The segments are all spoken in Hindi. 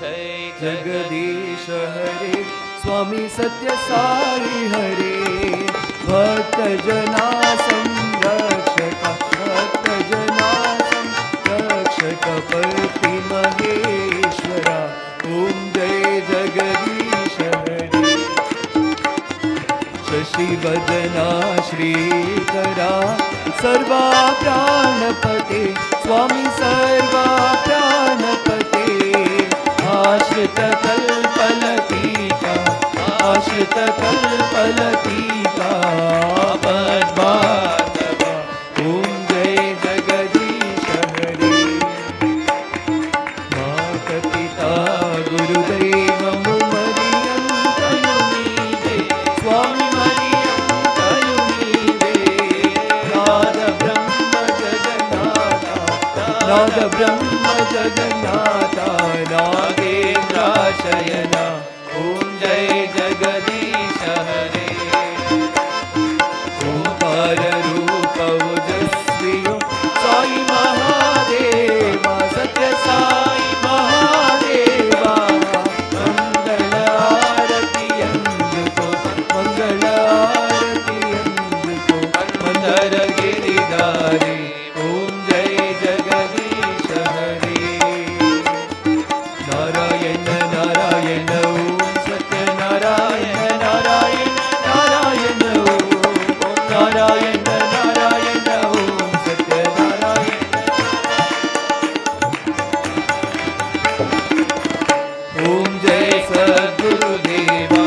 जय जगदीश हरे स्वामी सत्य साई हरे भक्त जना संरक्षक भक्त जना संरक्षक पति महेश्वरा ओम जय जगदीश हरे शशिवदना श्रीकरा सर्वा प्राणपते स्वामी सर्वा प्राणपते आश्रित कल्पलतीका आश्रित कल्पलतीका पद्माधवा ओम जय जगदीश हरे माता पिता गुरुदैवं मरियं तनुमीदे स्वामी मरियं तनुमीदे नाद ब्रह्म जगन्नाथा नाद ब्रह्म जगन्नाथा नागेन्द्राशयना ओम जय जगदीश हरे ओंकार रूप ओजस्वी साई महादेवा सत्य साई महादेवा मंगल आरती अंजुको मंगल आरती अंजुको मंदर गिरिधारी ओम जय जगदीश हरे नारायण नारायण ओम सत्य नारायण नारायण नारायण ओम नारायण नारायण ओम सत्य नारायण ओम जय सद्गुरुदेवा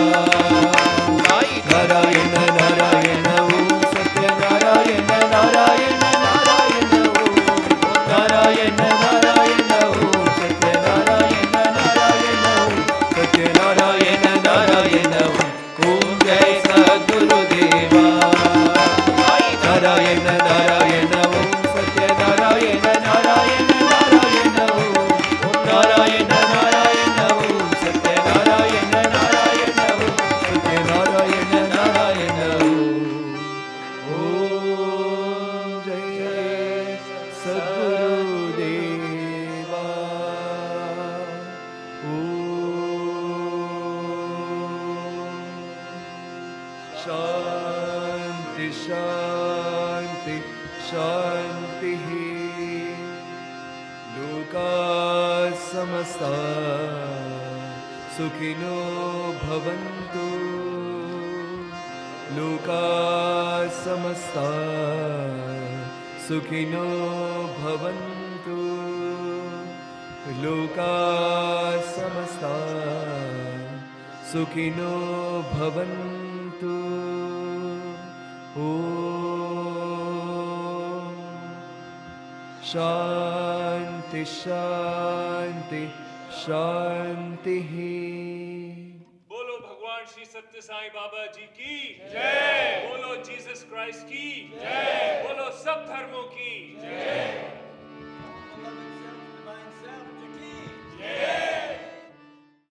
नारायण नारायण ओम सत्य नारायण नारायण नारायण ओम नारायण नारायण ओम सत्य नारायण नारायण ओम सत्य नारायण नारायण ओम जय सद्गुरुदेवा नारायण नारायण ओम सत्य नारायण नारायण नारायण ओम नारायण नारायण ओम सत्य नारायण नारायण ओम सत्य नारायण नारायण ओम जय सद्गुरुदेवा शांति शांति शांति लोका समस्ता सुखिनो भवन्तु लोका समस्ता सुखिनो भवन्तु लोका समस्ता सुखिनो भवन्तु ओम शांति शांति शांति। बोलो भगवान श्री सत्य साईं बाबा जी की जय। बोलो जीसस क्राइस्ट की जय। बोलो सब धर्मों की जय।